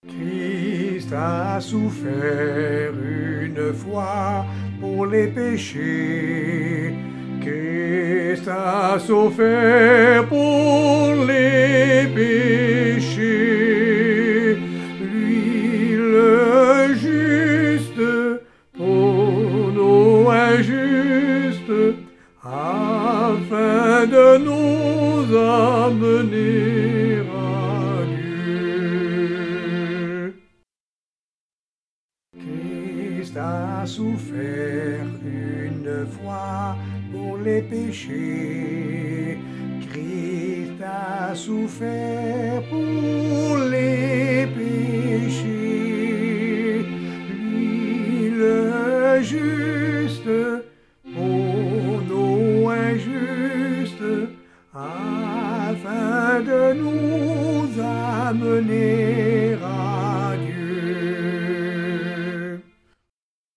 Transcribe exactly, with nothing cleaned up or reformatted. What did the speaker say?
Christ a souffert une fois pour les péchés. Christ a souffert pour les péchés. Lui le juste pour nous injustes, afin de nous amener à Dieu. Christ a souffert une fois pour les péchés. Christ a souffert pour les